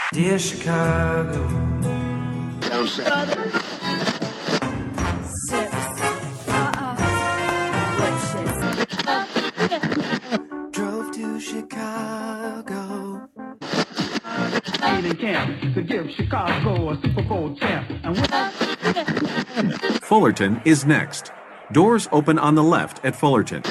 Dear Chicago. Drove to Chicago. In camp to give Chicago a Super Bowl champ. Fullerton is next. Doors open on the left at Fullerton.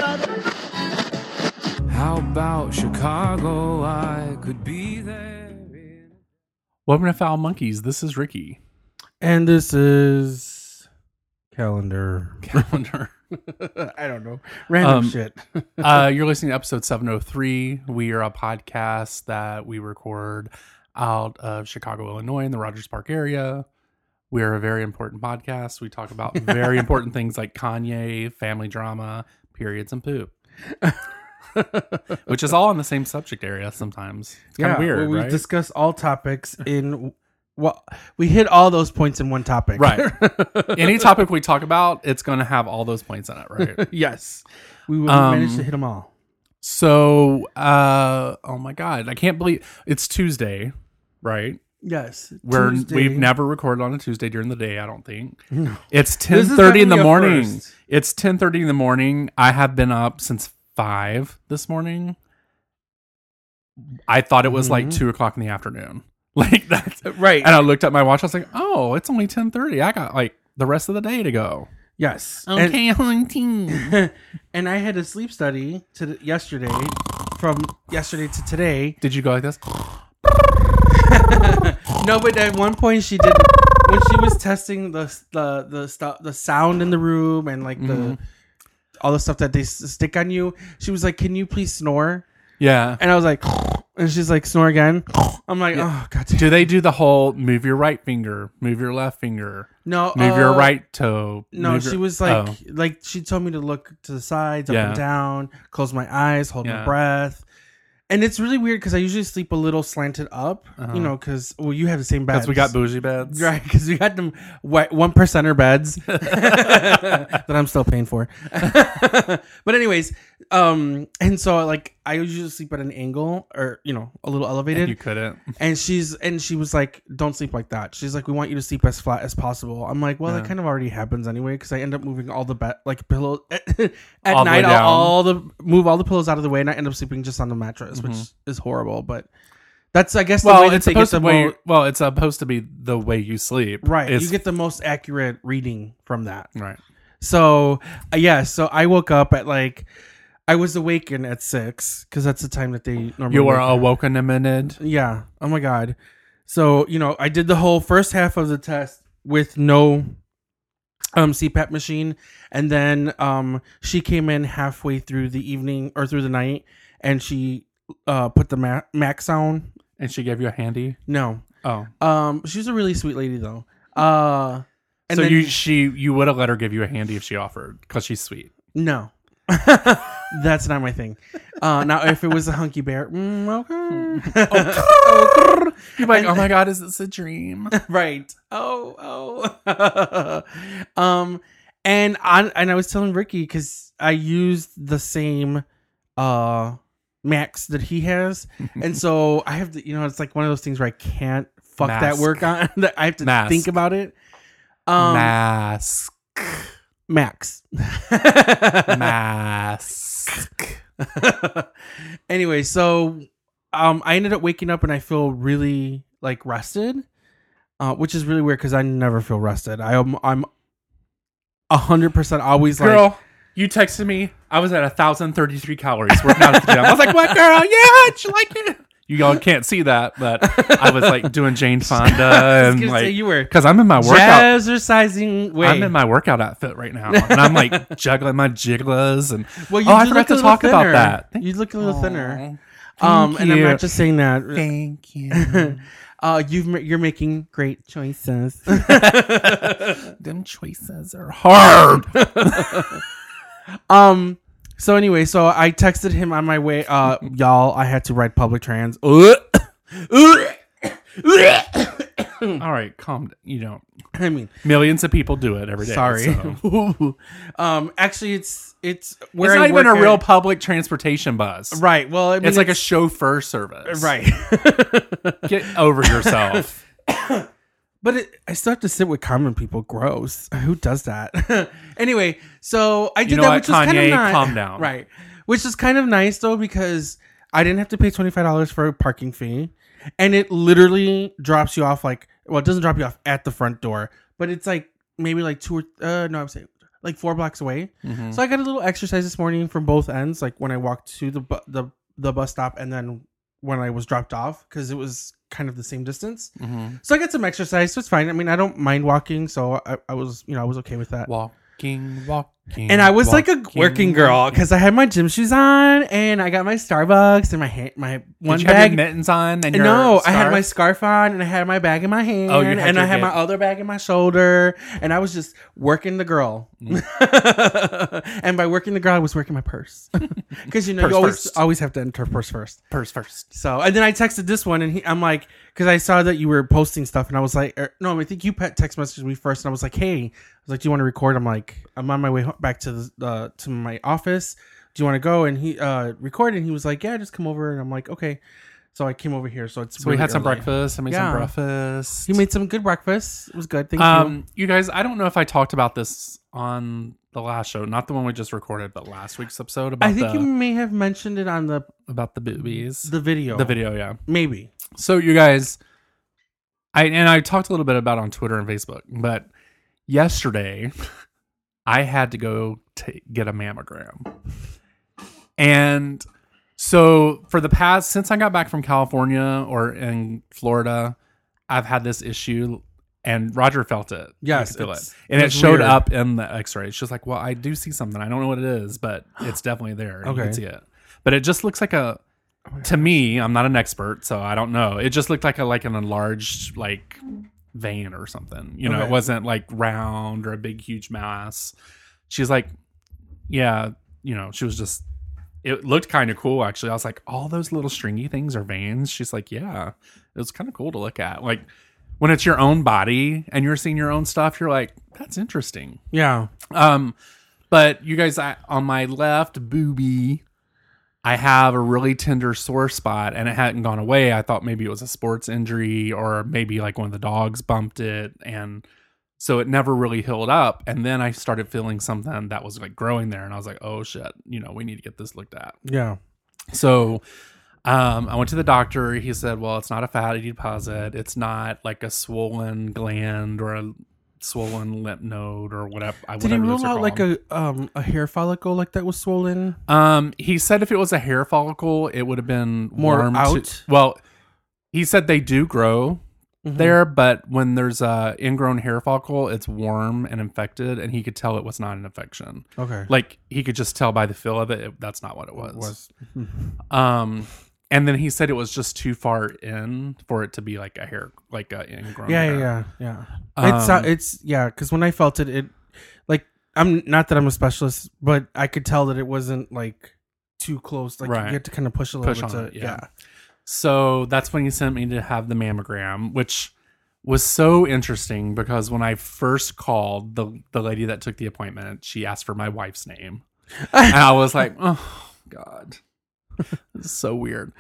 How about Chicago? I could be there. Welcome to Foul Monkeys. This is Ricky. And this is calendar. I don't know. Random shit. You're listening to episode 703. We are a podcast that we record out of Chicago, Illinois, in the Rogers Park area. We're a very important podcast. We talk about very important things like Kanye, family drama, periods, and poop. Which is all in the same subject area sometimes. It's kind of weird, we right? discuss all topics in... Well, we hit all those points in one topic. Right. Any topic we talk about, it's going to have all those points in it, right? Yes. We will manage to hit them all. So, oh my God. I can't believe... It's Tuesday, right? Yes. We've never recorded on a Tuesday during the day, I don't think. No. It's This is 10:30 in the definitely a morning. first. It's 10:30 in the morning. I have been up since 5 this morning. I thought it was like 2 o'clock in the afternoon. Like that's Right. And I looked at my watch. I was like, oh, it's only 10:30. I got like the rest of the day to go. Yes. Okay, hunting. And I had a sleep study yesterday, from yesterday to today. Did you go like this? No, but at one point she did, when she was testing the sound in the room and like all the stuff that they stick on you. She was like, "Can you please snore?" Yeah. And I was like, and she's like, "Snore again." I'm like, "Oh God." Do they do the whole move your right finger, move your left finger, No, move your right toe? No, she was like, she told me to look to the sides, up Yeah. and down, close my eyes, hold Yeah. my breath. And it's really weird because I usually sleep a little slanted up, you know, because, well, you have the same beds. Because we got bougie beds. Right, because we got them 1%er beds that I'm still paying for. But anyways, and so like I usually sleep at an angle or, you know, a little elevated. You couldn't. And she was like, "Don't sleep like that." She's like, "We want you to sleep as flat as possible." I'm like, "Well, that kind of already happens anyway," because I end up moving all the pillows at All the way night. down. Move all the pillows out of the way, and I end up sleeping just on the mattress, which is horrible. But that's, I guess, the Well, way that it's they get supposed the to be. It's supposed to be the way you sleep. right. It's- You get the most accurate reading from that. right. So so I woke up at like, I was awakened at 6 because that's the time that they normally. You were wake up. awoken a minute. Yeah. Oh my God. So, you know, I did the whole first half of the test with no CPAP machine. And then she came in halfway through the evening or through the night and she put the max on. And she gave you a handy. No. Oh, She was a really sweet lady though. And so then, you would have let her give you a handy if she offered because she's sweet. No. That's not my thing. Now, if it was a hunky bear, okay. You're like, oh my God, is this a dream? Right. And I was telling Ricky because I used the same max that he has, and so I have to, you know, it's like one of those things where I can't fuck that Mask. work on. That I have to Mask. think about it. Mask. Max. Mask. Anyway, so I ended up waking up and I feel really like rested, which is really weird because I never feel rested. I'm 100% always Girl, like, you texted me. I was at 1,033 calories working out at the gym. I was like, what, girl? Yeah, you like it? You all can't see that, but I was like doing Jane Fonda and gonna like say you were because I'm in my workout. jazzercising way. I'm in my workout outfit right now, and I'm like juggling my jigglas and. Well, I do forgot look to a little talk about thinner. that. You look a little thinner. Thank And I'm you. not just saying that. Thank you. You're making great choices. Them choices are hard. So anyway, so I texted him on my way. Y'all, I had to ride public trans. All right, calm. You know, I mean, millions of people do it every day. sorry. so. Actually, it's It's where I not even work a real at- public transportation bus. right. Well, I mean, It's like a chauffeur service. right. Get over yourself. But I still have to sit with common people. Gross. Who does that? Anyway, so I did know that, what, which was kind Kanye? of nice. Calm down. Right. Which is kind of nice though, because I didn't have to pay $25 for a parking fee, and it literally drops you off it doesn't drop you off at the front door, but it's like maybe like I'm saying like 4 blocks away. Mhm. So I got a little exercise this morning from both ends, like when I walked to the bus stop and then when I was dropped off, because it was kind of the same distance. Mhm. So I got some exercise, so it's fine. I mean, I don't mind walking, so I was okay with that. Walking. And I was like a working girl because I had my gym shoes on and I got my Starbucks and my one Did you bag. have your mittens on and your No, I had my scarf? scarf on and I had my bag in my hand. Oh, you had and your I had my bag. other bag in my shoulder, and I was just working the girl. And by working the girl, I was working my purse because you Purse you first. always have to enter purse first. Purse first. So, and then I texted this one, and I'm like, because I saw that you were posting stuff, and I was like, no, I think you text messaged me first, and I was like, hey, I was like, do you want to record? I'm like, I'm on my way back to to my office. Do you want to go? And he recorded, and he was like, yeah, just come over. And I'm like, okay. So I came over here. So So we had some breakfast. I made some Yeah. breakfast. He made some good breakfast. It was good. Thank you. You guys, I don't know if I talked about this on the last show, not the one we just recorded, but last week's episode about I think you may have mentioned it on the boobies. the video. The video, yeah. Maybe. So you guys, I talked a little bit about it on Twitter and Facebook, but yesterday I had to go get a mammogram. And so for the past, since I got back from California or in Florida, I've had this issue, and Roger felt it. Yes, You could feel it's- it. And it it's showed weird. up in the x-ray. She's like, well, I do see something. I don't know what it is, but it's definitely there. You Okay. can see it. But it just looks like to me, I'm not an expert, so I don't know. It just looked like an enlarged like vein or something. You know, Okay. it wasn't like round or a big huge mass. She's like, yeah, you know, she was just, it looked kind of cool actually. I was like, all those little stringy things are veins? She's like, yeah. It was kind of cool to look at. Like when it's your own body and you're seeing your own stuff, you're like, that's interesting. Yeah. But you guys, on my left boobie, I have a really tender sore spot and it hadn't gone away. I thought maybe it was a sports injury or maybe like one of the dogs bumped it. And so it never really healed up. And then I started feeling something that was like growing there. And I was like, oh shit, you know, we need to get this looked at. Yeah. So I went to the doctor. He said, well, it's not a fatty deposit. It's not like a swollen gland or a swollen lymph node or whatever. Did he rule out like a hair follicle like that was swollen? He said if it was a hair follicle, it would have been More warm out? Well, he said they do grow there, but when there's a ingrown hair follicle, it's warm and infected, and he could tell it was not an infection. Okay. Like he could just tell by the feel of it, that's not what it was. Was. And then he said it was just too far in for it to be like a hair, like a ingrown Yeah, hair. yeah. It's because when I felt it, like I'm not that I'm a specialist, but I could tell that it wasn't like too close. Like Right. you had to kind of push a little Push bit on to it, yeah. So that's when he sent me to have the mammogram, which was so interesting because when I first called the lady that took the appointment, she asked for my wife's name. And I was like, oh God, this is so weird.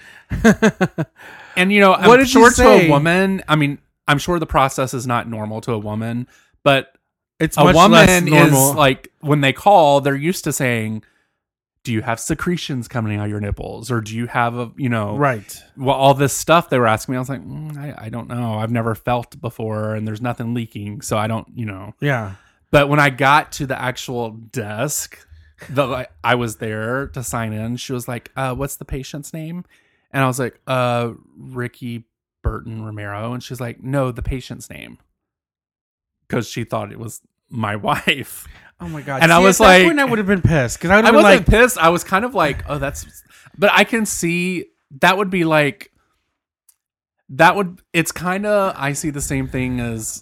And you know, What I'm did you sure to say? a woman, I mean, I'm sure the process is not normal to a woman, but It's a much less woman normal. is like, when they call, they're used to saying, do you have secretions coming out of your nipples? Or do you have a, you know, right. well, all this stuff they were asking me, I was like, I don't know. I've never felt before and there's nothing leaking. So I don't, you know. Yeah. But when I got to the actual desk, I was there to sign in. She was like, what's the patient's name? And I was like, Ricky Burton Romero. And she's like, no, the patient's name. Because she thought it was my wife. Oh my God. And I was at that like- point I would have been pissed because I would I have been wasn't like, pissed. I was kind of like, oh, that's, but I can see that would be like, it's kind of, I see the same thing as,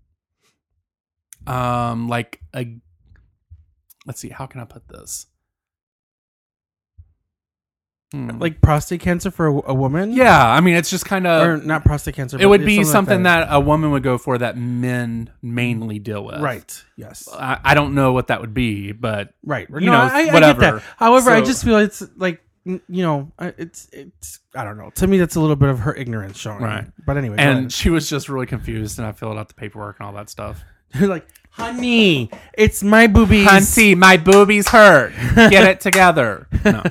like let's see, how can I put this? Like prostate cancer for a woman? Yeah, I mean, it's just kind Or of. not prostate cancer. It but would it's be like something that a woman would go for that men mainly deal with. Right. Yes. I don't know what that would be, but Right. You know, I whatever. get that. However, I So- just feel it's like, it's I don't know. To me, that's a little bit of her ignorance showing. Right. But anyway, go and ahead. she was just really confused, and I filled out the paperwork and all that stuff. You're like, honey, it's my boobies. Hunty, my boobies hurt. Get it together.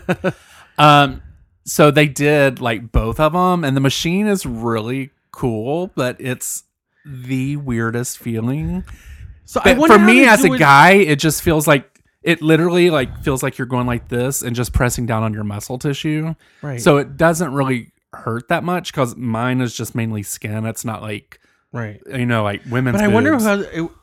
No. So they did like both of them, and the machine is really cool, but it's the weirdest feeling. So I But wonder for how me they as do a it- guy, it just feels like it literally like feels like you're going like this and just pressing down on your muscle tissue. Right. So it doesn't really hurt that much because mine is just mainly skin. It's not like right. like women's. But I wonder boobs. how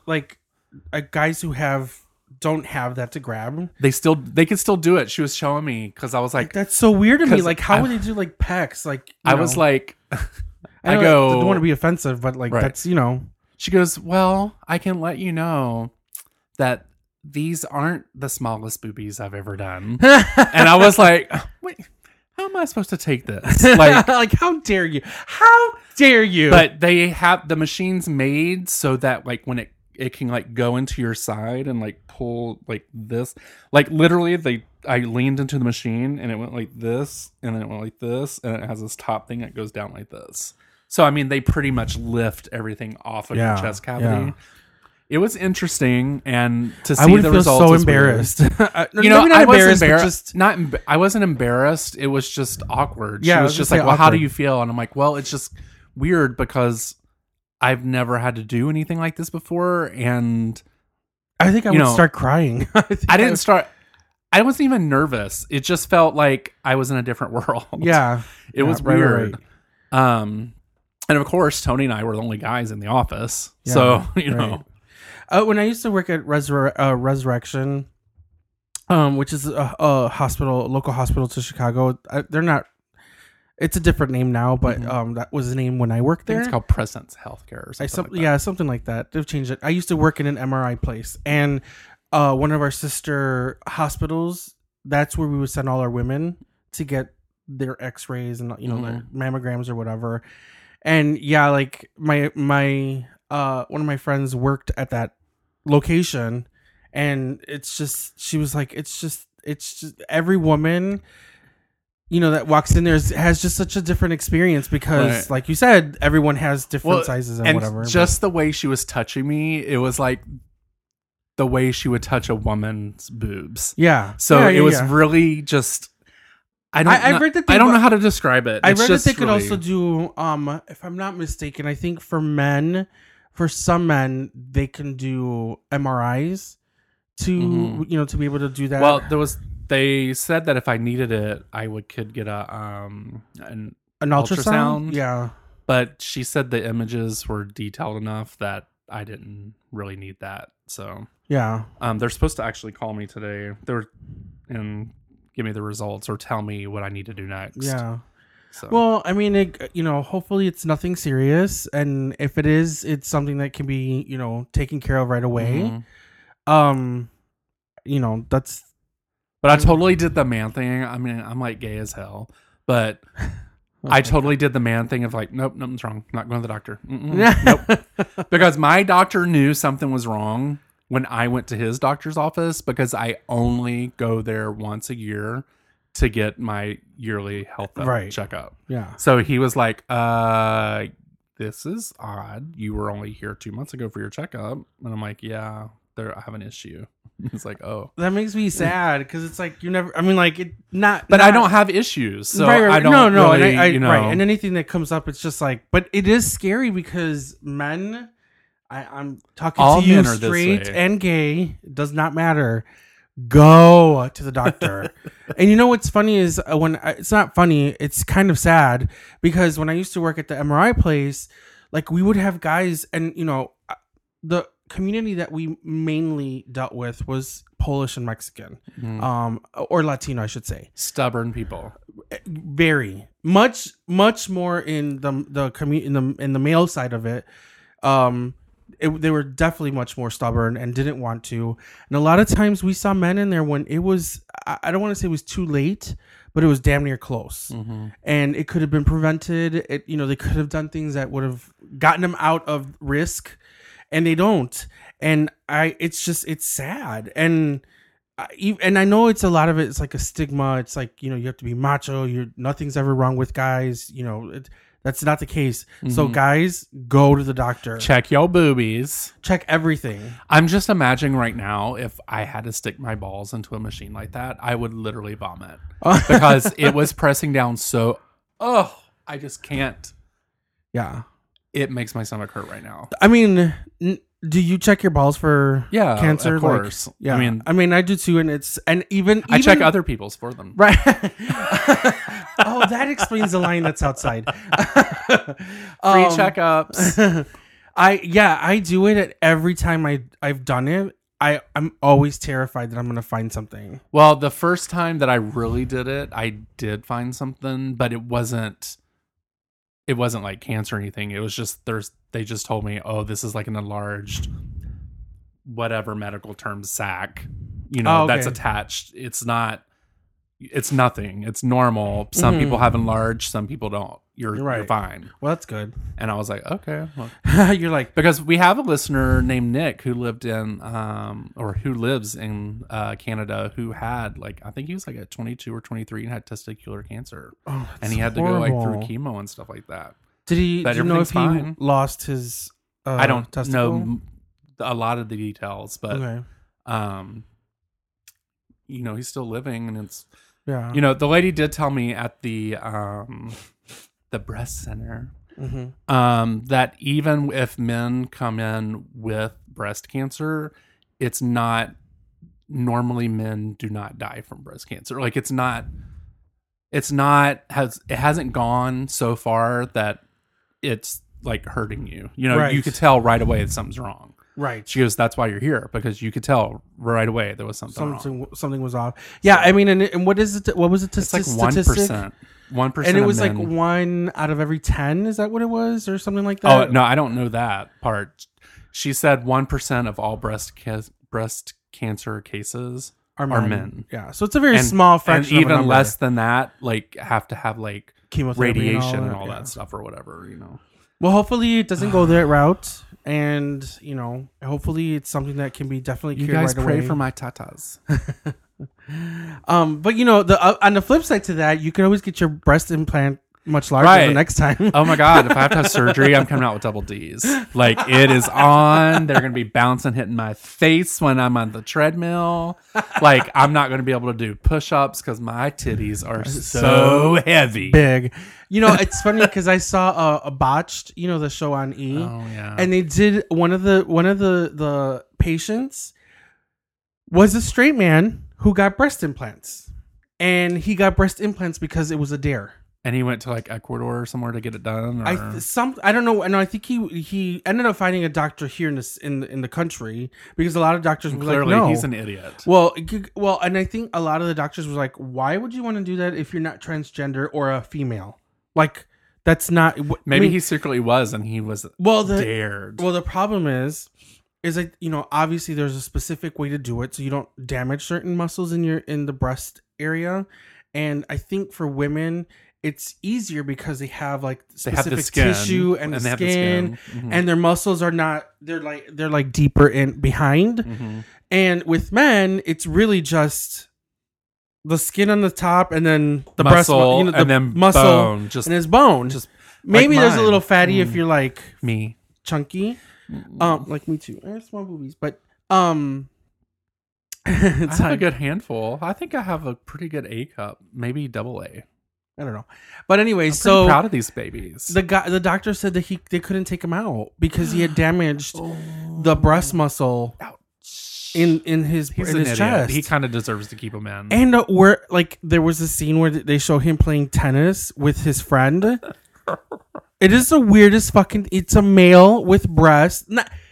guys who don't have that to grab. they can still do it. She was showing me because I was like, That's so weird to me. 'cause Like, how I- would they do like pecs? Like, I was like, I I go. don't want to be offensive, but like Right. that's She goes, well, I can let you know that these aren't the smallest boobies I've ever done. And I was like, wait, how am I supposed to take this? Like, like how dare you? How dare you? but they have the machines made so that like when it can like go into your side and like pull like this, like literally I leaned into the machine and it went like this and then it went like this and it has this top thing that goes down like this. So I mean, they pretty much lift everything off of your chest cavity. yeah. It was interesting, and to see I would the feel results so was weird. embarrassed. You know, Maybe not I was embarrassed, but embarrassed. just I wasn't embarrassed. It was just awkward. Yeah, She I was was just gonna like, say "Well, how do awkward. you feel?" And I'm like, "Well, it's just weird because I've never had to do anything like this before, and I think I you would know, start crying. I didn't start. I wasn't even nervous. It just felt like I was in a different world. Yeah, it was right, weird. right. And of course, Tony and I were the only guys in the office, Yeah, so you know." right. When I used to work at Resurrection, which is a local hospital to Chicago, they're not. It's a different name now, but that was the name when I worked I think there. it's called Presence Healthcare or something. Like that. Yeah, something like that. They've changed it. I used to work in an MRI place, and one of our sister hospitals. That's where we would send all our women to get their X-rays and their mammograms or whatever. And yeah, like my one of my friends worked at that location, and it's just she was like, it's just every woman that walks in there has just such a different experience because, Right. like you said, everyone has different sizes and whatever. Just the way she was touching me, it was like the way she would touch a woman's boobs. yeah. So Yeah, it yeah, was yeah. really just. I've read that I don't they- know how to describe it. I It's read that just they could really- also do, if I'm not mistaken, I think for some men, they can do MRIs to to be able to do that. Well, they said that if I needed it, I could get an an ultrasound. Yeah. But she said the images were detailed enough that I didn't really need that. So Yeah. they're supposed to actually call me today. And give me the results or tell me what I need to do next. Yeah. So. Well, I mean, hopefully it's nothing serious, and if it is, it's something that can be, taken care of right away. Mhm. That's. But I totally did the man thing. I mean, I'm like gay as hell, but I totally did the man thing of like, nope, nothing's wrong. Not going to the doctor. Nope. Because my doctor knew something was wrong when I went to his doctor's office because I only go there once a year to get my yearly health checkup. Yeah. So he was like, this is odd. You were only here 2 months ago for your checkup. And I'm like, yeah, I have an issue. He's like, oh. That makes me sad because it's like you never. I mean, like it not. But not, I don't have issues. So right, I don't no, really, and right, and anything that comes up, it's just like. But it is scary because men. I'm talking All to you, men are this straight way. and gay. It does not matter. Go to the doctor. And you know what's funny is it's not funny. It's kind of sad because when I used to work at the MRI place, like we would have guys, and the community that we mainly dealt with was Polish and Mexican, or Latino, I should say. Stubborn people. Very much more in the in the male side of it. they were definitely much more stubborn and didn't want to. And a lot of times we saw men in there when it was, I don't want to say it was too late, but it was damn near close. And it could have been prevented. They could have done things that would have gotten them out of risk, and they don't. And it's sad. And I know it's a lot of it. It's like a stigma. It's like, you have to be macho. Nothing's ever wrong with guys. That's not the case. So guys, go to the doctor. Check your boobies. Check everything. I'm just imagining right now, if I had to stick my balls into a machine like that, I would literally vomit because it was pressing down so. Oh, I just can't. Yeah. It makes my stomach hurt right now. I mean, do you check your balls for cancer? Of course. Yeah. I mean, I do too, and even I check other people's for them. Right. Oh, that explains the line that's outside. Free checkups. I do it at every time I've done it. I'm always terrified that I'm going to find something. Well, the first time that I really did it, I did find something, but it wasn't like cancer or anything. It was just they just told me, oh, this is like an enlarged whatever medical term sac, that's attached. It's nothing. It's normal. Some people have enlarged, some people don't. You're fine. Well, that's good. And I was like, okay. Well. You're like, because we have a listener named Nick who lives in Canada, who had I think he was at 22 or 23 and had testicular cancer. Oh, and he had horrible. to go through chemo and stuff like that. Did he? But do you know if fine. he lost his? I don't testicle? know a lot of the details, but he's still living, and it's the lady did tell me at the breast center that even if men come in with breast cancer, it's not normally men do not die from breast cancer. It hasn't gone so far that it's hurting you. You could tell right away that something's wrong. Right. She goes, that's why you're here, because you could tell right away there was something wrong. Something was off. Yeah, I mean, and what is it? What was it? It's 1%. 1%, and it was men. 1 out of every 10. Is that what it was, or something like that? Oh no, I don't know that part. She said 1% of all breast cancer cases are men. Yeah, so it's a very small fraction. And even even less than that, have to have chemotherapy radiation and all that stuff or whatever. Well, hopefully it doesn't go that route. And, hopefully it's something that can be definitely cured right away. You guys pray for my tatas. But, on the flip side to that, you can always get your breast implant much larger the next time. Oh, my God. If I have to have surgery, I'm coming out with double Ds. It is on. They're going to be bouncing, hitting my face when I'm on the treadmill. I'm not going to be able to do push-ups because my titties are so heavy. Big. It's funny because I saw a Botched, the show on E. Oh, yeah. And they did one of the patients was a straight man who got breast implants. And he got breast implants because it was a dare. And he went to Ecuador or somewhere to get it done. Or? I don't know. No, I think he ended up finding a doctor here in the country, because a lot of doctors were clearly no. He's an idiot. Well, and I think a lot of the doctors were like, why would you want to do that if you're not transgender or a female? That's not. Maybe he secretly was, and he was dared. Well, the problem is obviously there's a specific way to do it so you don't damage certain muscles in the breast area, and I think for women, it's easier because they have specific tissue and the skin, and their muscles are not. They're deeper in behind, and with men, it's really just the skin on the top, and then the muscle, breast, and then muscle, bone, and his bone. Just maybe there's a little fatty if you're me, chunky, like me too. I have small boobies, but I have a good handful. I think I have a pretty good A cup, maybe double A. I don't know, but anyway, I'm proud of these babies. The doctor said that they couldn't take him out because he had damaged the breast muscle in his chest. He kind of deserves to keep him in. And there was a scene where they show him playing tennis with his friend. It is the weirdest fucking. It's a male with breasts,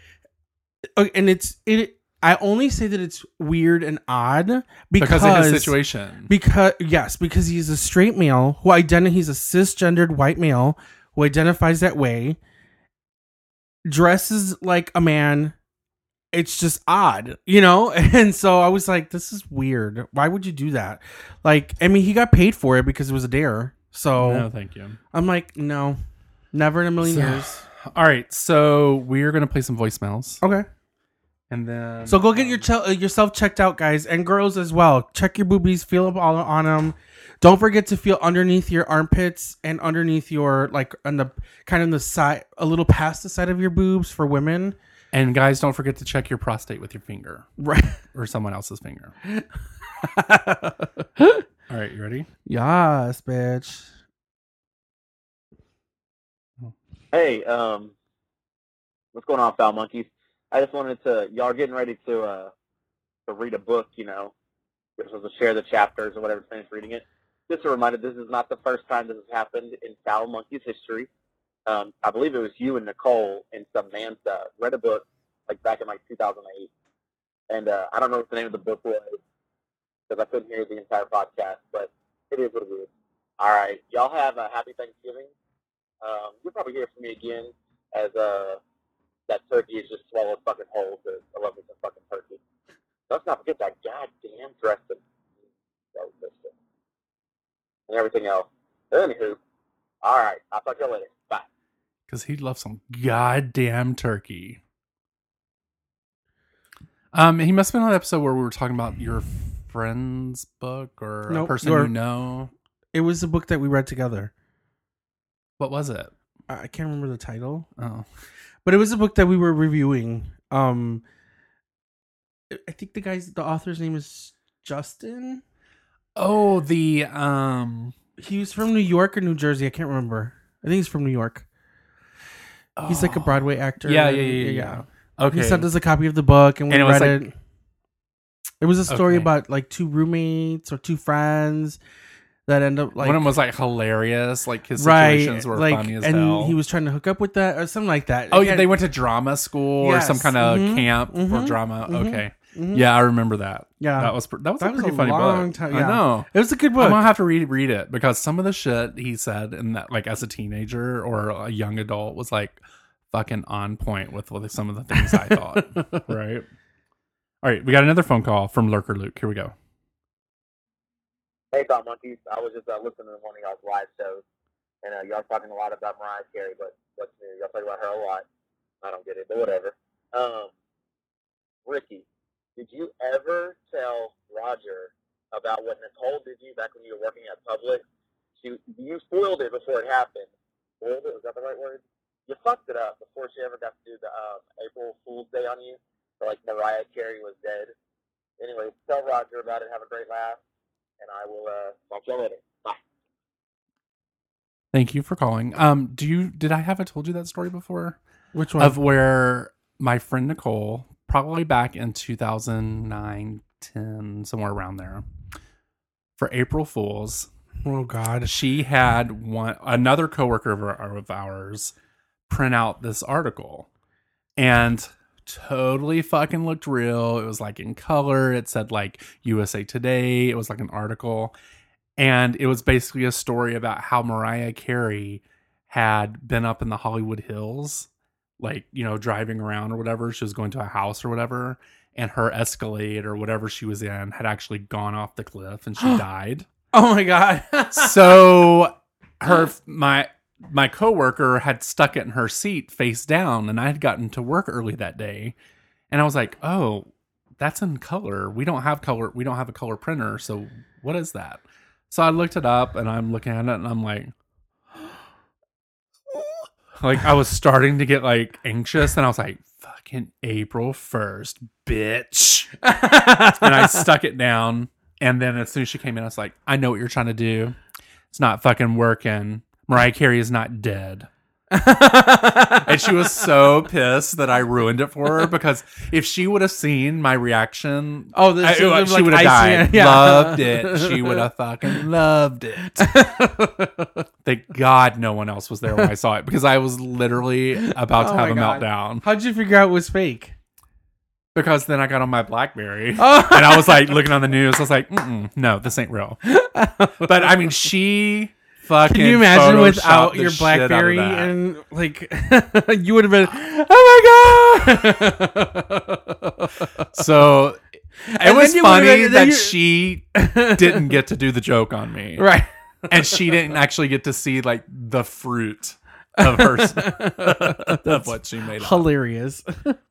and I only say that it's weird and odd because of his situation. Because he's a straight male he's a cisgendered white male who identifies that way, dresses like a man. It's just odd, you know? And so I was like, this is weird. Why would you do that? Like, I mean, he got paid for it because it was a dare. So No, thank you. I'm like, no, never in a million years. All right, so we're gonna play some voicemails, Okay. and then So go get yourself checked out, guys, and girls as well. Check your boobies, feel up all on them. Don't forget to feel underneath your armpits and underneath your, like, on the kind of the side, a little past the side of your boobs for women. And guys, don't forget to check your prostate with your finger Right. or someone else's finger. All right, you ready? Yes, bitch. Hey, what's going on, Foul Monkeys? I just wanted to, y'all are getting ready to read a book, you know. You're supposed to share the chapters or whatever, finish reading it. Just a reminder, this is not the first time this has happened in Foul Monkeys history. I believe it was you and Nicole and Samantha read a book like back in like 2008. And I don't know what the name of the book was because I couldn't hear the entire podcast, but it is what it is. All right. Y'all have a happy Thanksgiving. You'll probably hear from me again as that turkey is just swallowed fucking whole because I love me some fucking turkey. Let's not forget that goddamn dressing and everything else. Anywho, all right. I'll talk to you later. Bye. Because he loves some goddamn turkey. He must have been on the episode where we were talking about your friend's book or a Nope, person you know. It was a book that we read together. What was it? I can't remember the title. Oh, But it was a book that we were reviewing. I think the author's name is Justin. oh, He was from New York or New Jersey. I can't remember. I think he's from New York. He's like a Broadway actor. Yeah. Okay. He sent us a copy of the book and we And it was read like- it. It was a story Okay. about like two roommates or two friends that end up like one of them was like hilarious, like his right, situations were like, funny as and hell. he was trying to hook up with that or something like that. Oh, It yeah, had- they went to drama school or some Yes, kind of mhm, camp for mhm, drama. mhm, Okay, mhm. yeah, I remember that. Yeah. that was a That was pretty a funny long book. time- I yeah. know. It was a good I'm book. gonna have to read it because some of the shit he said in that, like as a teenager or a young adult, was like fucking on point with some of the things I thought. Right. All right, we got another phone call from Lurker Luke. Here we go. Hey, Foul Monkeys. I was just listening to one of y'all's live shows, and y'all talking a lot about Mariah Carey, but what's new? Y'all talk about her a lot. I don't get it, but whatever. Ricky, did you ever tell Roger about what Nicole did to you back when you were working at Publix? You spoiled it before it happened. Spoiled it? Was that the right word? You fucked it up before she ever got to do the April Fool's Day on you. So, like, Mariah Carey was dead. Anyway, tell Roger about it. Have a great laugh. And I will talk to you later. Bye. Thank you for calling. Did I have told you that story before? Which one? Of where my friend Nicole, probably back in 2009, 10, somewhere around there, for April Fools, Oh God. she had another coworker of ours print out this article and totally fucking looked real. It was like in color. It said like USA Today. It was like an article. And it was basically a story about how Mariah Carey had been up in the Hollywood Hills, like, you know, driving around or whatever. She was going to a house or whatever. And her Escalade or whatever she was in had actually gone off the cliff and she died. Oh my God. So my coworker had stuck it in her seat face down, and I had gotten to work early that day, and I was like, "Oh, that's in color. We don't have color. We don't have a color printer. So what is that?" So I looked it up, and I'm looking at it, and I'm like I was starting to get like anxious, and I was like, "Fucking April 1st, bitch!" And I stuck it down. And then as soon as she came in, I was like, I know what you're trying to do. It's not fucking working. Mariah Carey is not dead. And she was so pissed that I ruined it for her, because if she would have seen my reaction, Oh, this she like would have icing died. it, yeah. Loved it. She would have fucking loved it. Thank God no one else was there when I saw it, because I was literally about to Oh have a my God. meltdown. How'd you figure out it was fake? Because then I got on my BlackBerry Oh. and I was like looking on the news. I was like, no, this ain't real. But I mean, she fucking Can you imagine Photoshop without the your shit out of BlackBerry that. and like you would have been, oh my god. So it And was then you funny would've been- then that you- she didn't get to do the joke on me. Right. And she didn't actually get to see like the fruit of her of what she made up. Hilarious.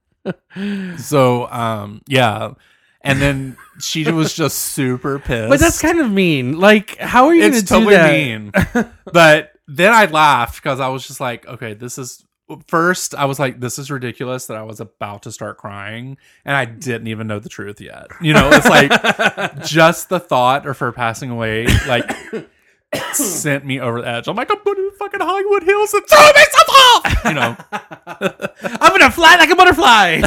So yeah. And then she was just super pissed. But that's kind of mean. Like, how are you going to it's do totally that? mean. But then I laughed because I was just like, okay, this is first I was like, this is ridiculous that I was about to start crying and I didn't even know the truth yet. You know, it's like just the thought of her passing away like sent me over the edge. I'm like, I'm going to fucking Hollywood Hills and throw myself off. You know, I'm going to fly like a butterfly.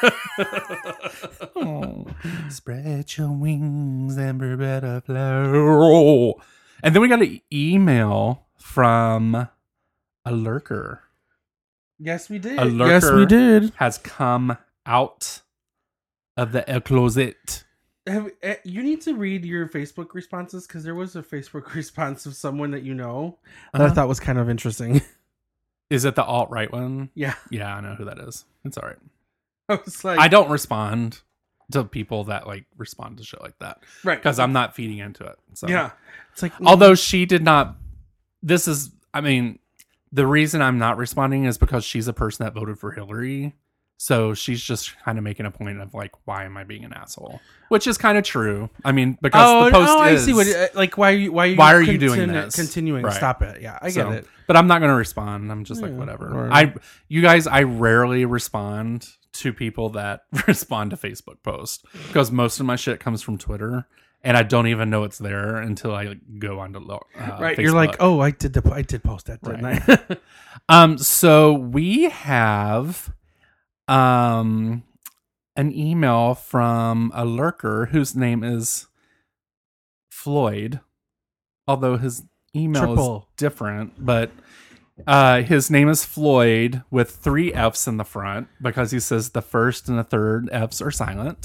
oh, spread your wings and prepare to fly. And then we got an email from a lurker. Yes, we did. A lurker Yes, we did. has come out of the closet. You need to read your Facebook responses because there was a Facebook response of someone that you know that I thought was kind of interesting. Is it the alt-right one? Yeah. Yeah, I know who that is. It's all right. I was like, I don't respond to people that like respond to shit like that. right. Because I'm not feeding into it. So Yeah. It's like, although she did not, this is, I mean, the reason I'm not responding is because she's a person that voted for Hillary. So she's just kind of making a point of like, why am I being an asshole? Which is kind of true. I mean, because the post I is, see what, like, why are you doing this? Continuing. Right. Stop it. Yeah, I get it. But I'm not going to respond. I'm just like, whatever. You guys, I rarely respond to people that respond to Facebook posts because most of my shit comes from Twitter. And I don't even know it's there until I go on to Right, Facebook. you're like, oh, I did post that, didn't I? So we have an email from a lurker whose name is Floyd, although his email Triple. is different, but his name is Floyd with 3 F's in the front because he says the first and the third F's are silent.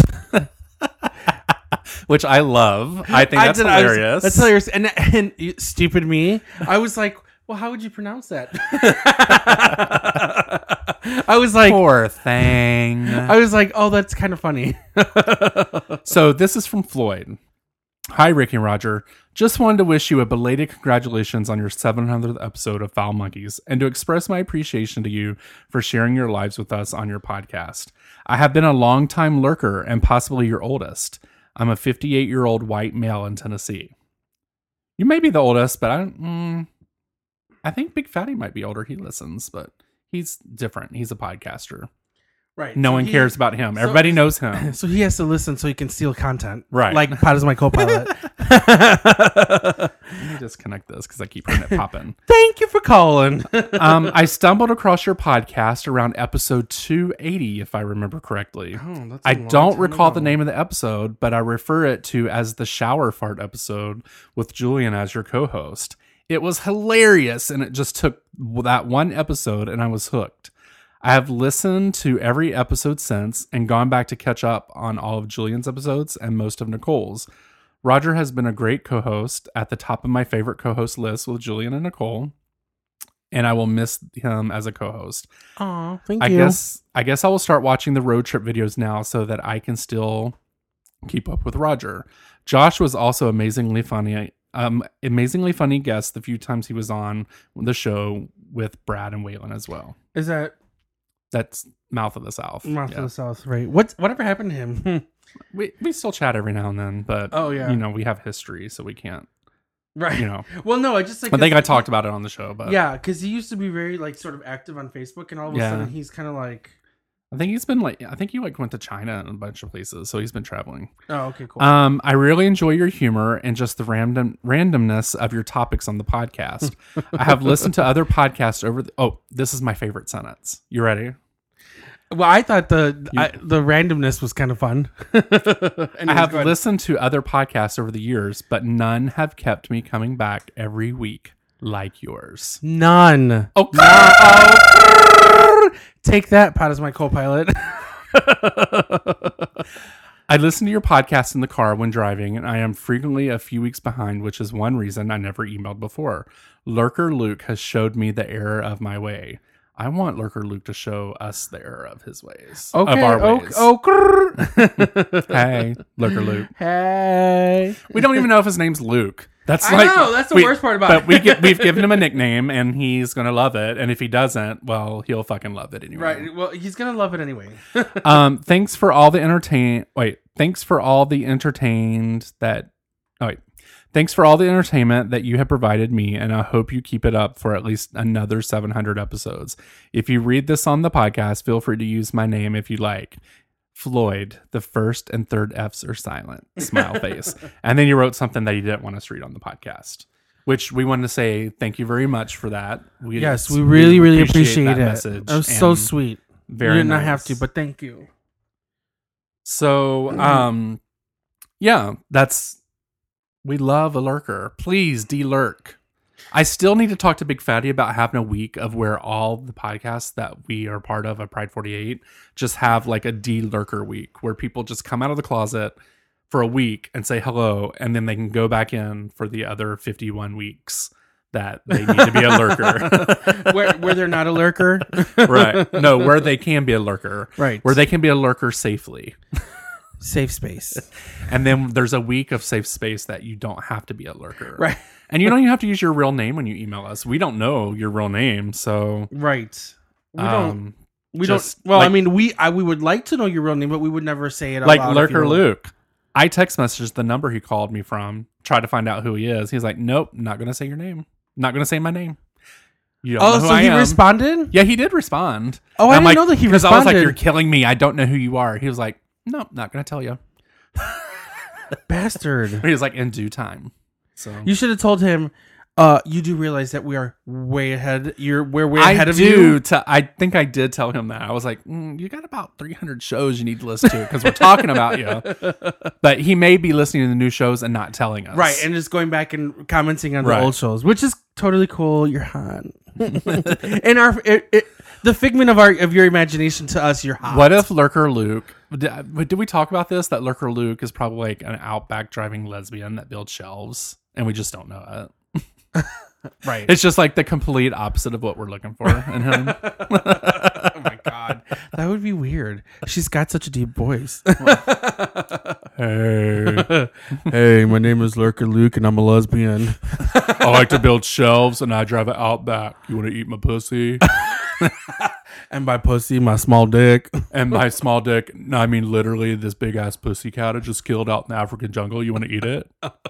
Which I love. I think that's hilarious. That's hilarious. And stupid me, I was like, well, how would you pronounce that? I was like, Poor thing. I was like, oh, that's kind of funny. So this is from Floyd. Hi, Ricky and Roger. Just wanted to wish you a belated congratulations on your 700th episode of Foul Monkeys and to express my appreciation to you for sharing your lives with us on your podcast. I have been a long-time lurker and possibly your oldest. I'm a 58-year-old white male in Tennessee. You may be the oldest, but I think Big Fatty might be older. He listens, but he's different. He's a podcaster. Right. No one cares about him. Everybody knows him. So he has to listen so he can steal content. Right. Like Pod is my co-pilot. Let me disconnect this because I keep hearing it popping. Thank you for calling. I stumbled across your podcast around episode 280, if I remember correctly. I don't recall the name of the episode, but I refer it to as the shower fart episode with Julian as your co-host. It was hilarious, and it just took that one episode, and I was hooked. I have listened to every episode since and gone back to catch up on all of Julian's episodes and most of Nicole's. Roger has been a great co-host, at the top of my favorite co-host list with Julian and Nicole, and I will miss him as a co-host. Aw, thank I you. guess I will start watching the road trip videos now so that I can still keep up with Roger. Josh was also amazingly funny guest the few times he was on the show with Brad and Waylon as well. Is that That's Mouth of the South. Mouth Yeah. of the South? Right. Whatever happened to him? We still chat every now and then, but Oh, yeah. you know, we have history, so we can't. Right. You know, Well, no, I just like I think I talked about it on the show, but Yeah, because he used to be very like sort of active on Facebook, and all of a Yeah. sudden he's kind of like, I think he's been like, I think he like went to China and a bunch of places, so he's been traveling. oh, okay, cool. I really enjoy your humor and just the randomness of your topics on the podcast. I have listened to other podcasts this is my favorite sentence. You ready? Well, I thought the randomness was kind of fun. I have listened to other podcasts over the years, but none have kept me coming back every week like yours. None. Oh, Take that, Pod is my co-pilot. I listen to your podcast in the car when driving, and I am frequently a few weeks behind, which is one reason I never emailed before. Lurker Luke has showed me the error of my way. I want Lurker Luke to show us the error of his ways. Okay. Of our ways. Hey, Lurker Luke. Hey. We don't even know if his name's Luke. That's I know, that's the worst part about but it. we've given him a nickname, and he's going to love it. And if he doesn't, well, he'll fucking love it anyway. Right. Well, he's gonna love it anyway. Thanks for all the Thanks for all the entertainment that you have provided me, and I hope you keep it up for at least another 700 episodes. If you read this on the podcast, feel free to use my name if you like. Floyd, the first and third F's are silent. Smile face. And then you wrote something that you didn't want us to read on the podcast, which we wanted to say thank you very much for that. We really appreciate that it. message. That was so sweet. Very You did not nice. have to, but thank you. So, yeah, we love a lurker. Please de-lurk. I still need to talk to Big Fatty about having a week of where all the podcasts that we are part of at Pride 48 just have like a de-lurker week where people just come out of the closet for a week and say hello, and then they can go back in for the other 51 weeks that they need to be a lurker. where they're not a lurker. Right. No, where they can be a lurker. Right. Where they can be a lurker safely. Safe space. And then there's a week of safe space that you don't have to be a lurker. Right. And you don't even have to use your real name when you email us. We don't know your real name, so Right. We just, don't. Well, like- I mean, we would like to know your real name, but we would never say it out like loud if Lurker you- Luke. I text messaged the number he called me from, tried to find out who he is. He's like, nope, not going to say your name. Not going to say my name. You don't know Oh, who so I he am. responded? Yeah, he did respond. Oh, I And I'm didn't like, know that he because I was like, responded. you're killing me. I don't know who you are. He was like, nope, not going to tell you. Bastard. He was like, in due time. So You should have told him, you do realize that we are way ahead. We're way ahead of you. I think I did tell him that. I was like, you got about 300 shows you need to listen to because we're talking about you. But he may be listening to the new shows and not telling us. Right, and just going back and commenting on the Right. old shows, which is totally cool. You're hot. And the figment of your imagination to us, you're hot. What if Lurker Luke, did we talk about this? That Lurker Luke is probably like an outback driving lesbian that builds shelves and we just don't know it. Right. It's just like the complete opposite of what we're looking for in him. Oh my god, that would be weird. She's got such a deep voice. Hey, Hey, my name is Lurker Luke, and I'm a lesbian. I like to build shelves and I drive an outback. You want to eat my pussy? And by pussy, my small dick. And my small dick, no, I mean literally this big ass pussy cat I just killed out in the African jungle. You want to eat it?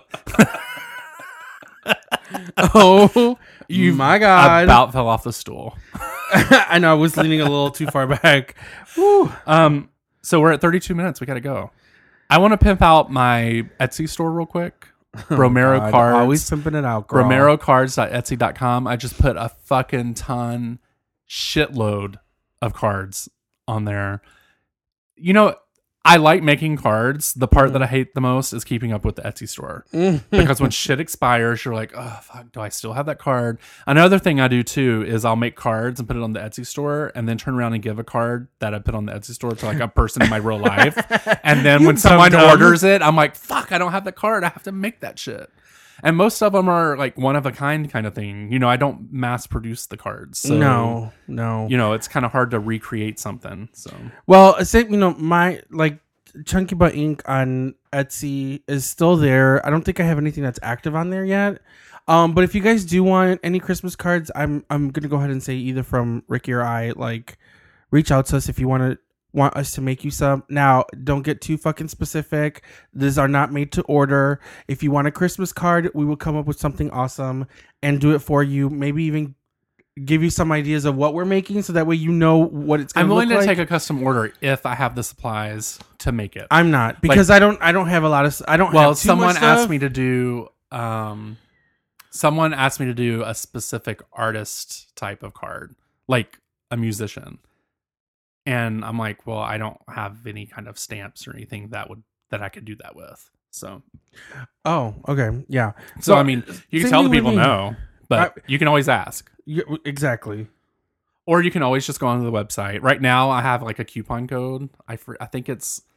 Oh, my god! About fell off the stool. I know I was leaning a little too far back. Woo. So we're at 32 minutes. We got to go. I want to pimp out my Etsy store real quick. Romero God, Cards. always pimping it out, girl. RomeroCards.etsy.com. I just put a fucking shitload of cards on there. You know, I like making cards. The part that I hate the most is keeping up with the Etsy store. Because when shit expires, you're like, oh, fuck, do I still have that card? Another thing I do too is I'll make cards and put it on the Etsy store and then turn around and give a card that I put on the Etsy store to like a person in my real life. And then when someone orders it, I'm like, fuck, I don't have the card. I have to make that shit. And most of them are like one of a kind kind of thing. You know, I don't mass produce the cards. So, No. you know, it's kind of hard to recreate something. So, Well, same. You know, my Chunky Butt Ink on Etsy is still there. I don't think I have anything that's active on there yet. But if you guys do want any Christmas cards, I'm gonna go ahead and say either from Ricky or I, like, reach out to us if you want us to make you some. Now, don't get too fucking specific. These are not made to order. If you want a Christmas card, we will come up with something awesome and do it for you. Maybe even give you some ideas of what we're making, so that way you know what it's going I'm to look willing like. to take a custom order if I have the supplies to make it. I'm not, because I don't have a lot of. I don't. Well, have too someone much asked stuff. me to do. Someone asked me to do a specific artist type of card, like a musician, and I'm like, well, I don't have any kind of stamps or anything that I could do that with. So, Oh, okay, yeah. so I mean, you can same tell the thing with people me. no, but you can always ask. Yeah, exactly. Or you can always just go onto the website. Right now, I have like a coupon code. I think it's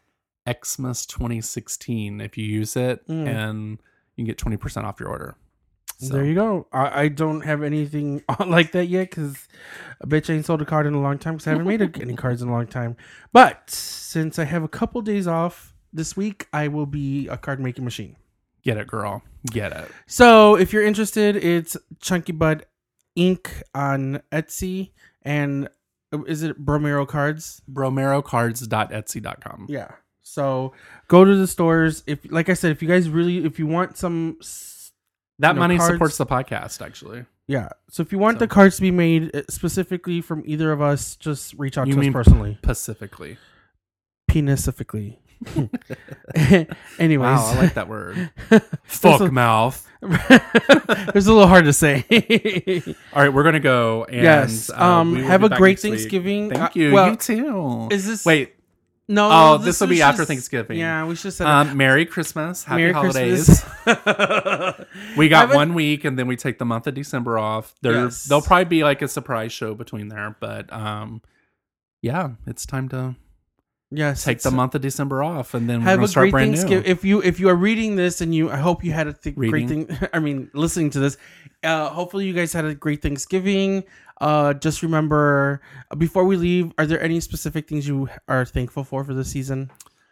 Xmas 2016 if you use it, and you can get 20% off your order. So. There you go. I don't have anything like that yet because I bet you ain't sold a card in a long time because I haven't made any cards in a long time. But since I have a couple days off this week, I will be a card making machine. Get it, girl. Get it. So if you're interested, it's Chunky Bud Inc. on Etsy. And is it Bromero Cards? BromeroCards.etsy.com. Yeah. So go to the stores. If, like I said, if you guys if you want some... That money cards, supports the podcast, actually. Yeah. So if you want the cards to be made specifically from either of us, just reach out to us personally. Specifically. Penicifically. Anyways. Wow, I like that word. Fuck mouth. It's a little hard to say. All right, we're going to go. And, yes. we will have be a back great next week. Thanksgiving. Thank you. Well, you too. Is this... Wait. No. Oh, this will be after just, Thanksgiving. Yeah, we should say Merry Christmas. Happy Merry holidays. Christmas. We got 1 week, and then we take the month of December off. Yes. There'll probably be like a surprise show between there, but yeah, it's time to take the month of December off, and then we're have gonna a start great brand new. Thanksgiving. If you are reading this, and I hope you had a great Reading. thing. I mean, listening to this, hopefully you guys had a great Thanksgiving. Just remember, before we leave, are there any specific things you are thankful for this season?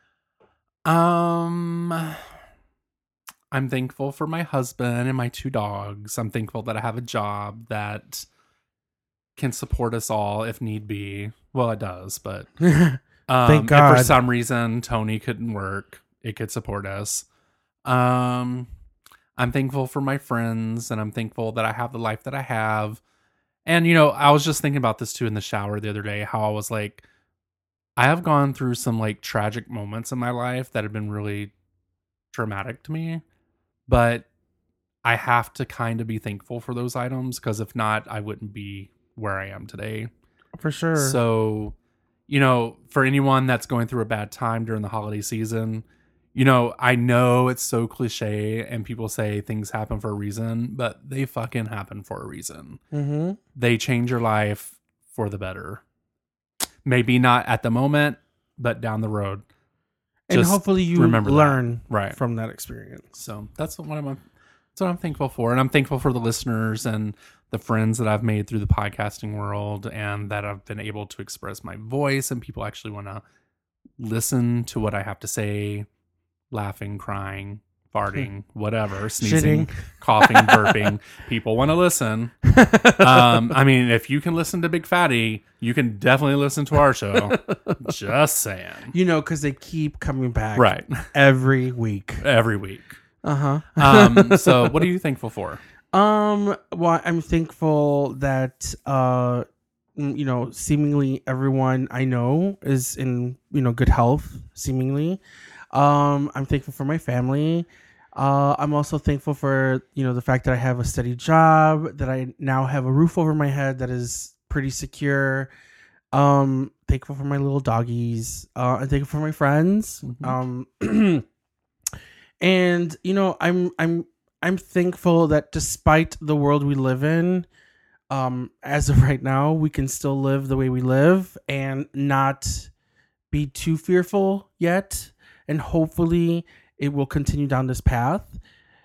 I'm thankful for my husband and my 2 dogs. I'm thankful that I have a job that can support us all if need be. Well, it does, but Thank God. If for some reason Tony couldn't work, it could support us. I'm thankful for my friends, and I'm thankful that I have the life that I have. And, I was just thinking about this too in the shower the other day, how I was like, I have gone through some like tragic moments in my life that have been really traumatic to me, but I have to kind of be thankful for those items, because if not, I wouldn't be where I am today. For sure. So, for anyone that's going through a bad time during the holiday season, I know it's so cliche and people say things happen for a reason, but they fucking happen for a reason. Mm-hmm. They change your life for the better. Maybe not at the moment, but down the road. And Just hopefully you remember that. learn Right. from that experience. So that's what I'm thankful for. And I'm thankful for the listeners and the friends that I've made through the podcasting world, and that I've been able to express my voice, and people actually want to listen to what I have to say, laughing, crying, farting, whatever, sneezing, Shitting. coughing, burping. People want to listen. I mean, if you can listen to Big Fatty, you can definitely listen to our show. Just saying. Because they keep coming back. Right. Every week. Every week. Uh-huh. So what are you thankful for? Well, I'm thankful that seemingly everyone I know is in good health. Seemingly, I'm thankful for my family. I'm also thankful for the fact that I have a steady job, that I now have a roof over my head that is pretty secure. Thankful for my little doggies. I'm thankful for my friends. Mm-hmm. And I'm thankful that despite the world we live in, as of right now, we can still live the way we live and not be too fearful yet. And hopefully it will continue down this path.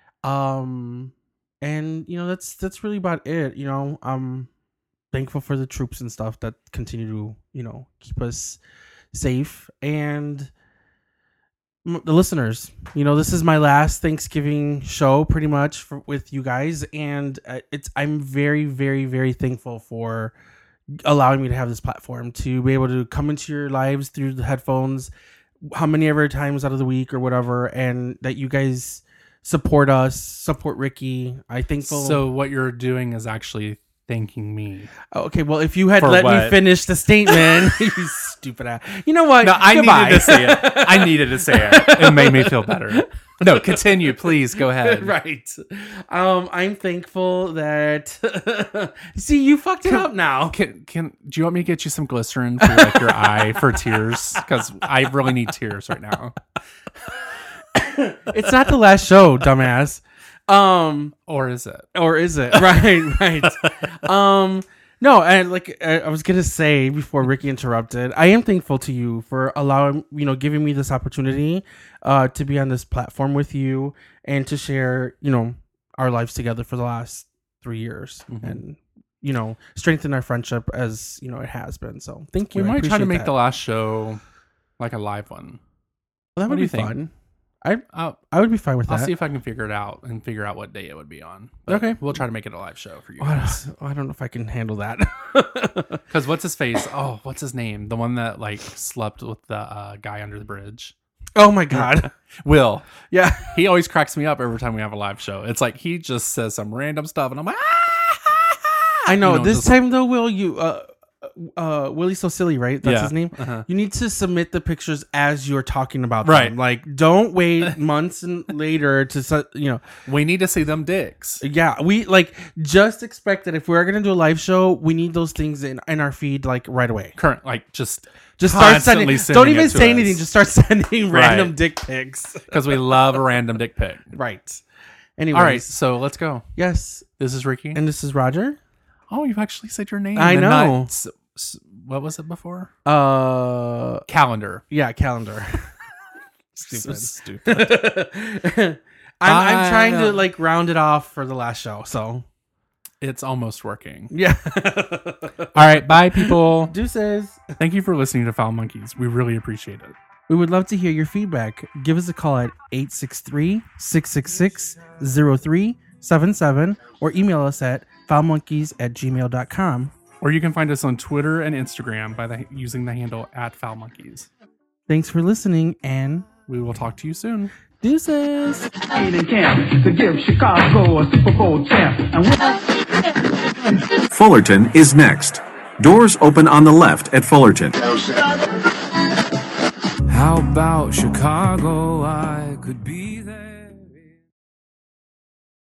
And that's really about it. I'm thankful for the troops and stuff that continue to, keep us safe, and the listeners. This is my last Thanksgiving show pretty much with you guys, and I'm very, very, very thankful for allowing me to have this platform to be able to come into your lives through the headphones how many ever times out of the week or whatever, and that you guys support us, support Ricky. I'm thankful. So what you're doing is actually thanking me. Okay, well, if you had For let me what? finish the statement, you stupid ass. You know what? No, I Goodbye. needed to say it. I needed to say it. It made me feel better. No, continue, please. Go ahead. Right. I'm thankful that see, you fucked it up now. Do you want me to get you some glycerin for like your eye for tears? Because I really need tears right now. It's not the last show, dumbass. Or is it? Or is it? Right. No, and like I was gonna say before Ricky interrupted, I am thankful to you for allowing, giving me this opportunity to be on this platform with you and to share, our lives together for the last 3 years and, strengthen our friendship as, it has been. So thank you. We I might try to appreciate make that. the last show like a live one. Well, that What would do be you think? fun. I'll I would be fine with I'll that. see if I can figure it out and figure out what day it would be on. But Okay. We'll try to make it a live show for you I guys. don't know if I can handle that. Because what's his face? Oh, what's his name? The one that like slept with the guy under the bridge. Oh my God. Will. Yeah. He always cracks me up every time we have a live show. It's like he just says some random stuff and I'm like, I know. This just- time though, Will, you Willie So Silly, right? That's Yeah. his name. Uh-huh. You need to submit the pictures as you're talking about Right. them. Like, don't wait months and later to we need to see them dicks. Yeah, we just expect that if we're gonna do a live show, we need those things in our feed like right away. Current, like just Start sending. constantly Don't sending even it to say us. anything. Just start sending Right. random dick pics. because we love a random dick pic. Right. Anyways, All right, so let's go. yes, This is Ricky. and this is Roger. Oh, you've actually said your name. I and know. not what was it before? Yeah, Calendar. calendar. So Stupid. stupid. I'm trying to like round it off for the last show. So It's almost working. yeah. All right, bye, people. Deuces. Thank you for listening to Foul Monkeys. We really appreciate it. We would love to hear your feedback. Give us a call at 863-666-0377 or email us at foulmonkeys@gmail.com. Or you can find us on Twitter and Instagram by using the handle @FoulMonkeys. Thanks for listening and We will talk to you soon. deuces. Training camp to give Chicago a Super Bowl champ. And Fullerton is next. Doors open on the left at Fullerton. How about Chicago? I could be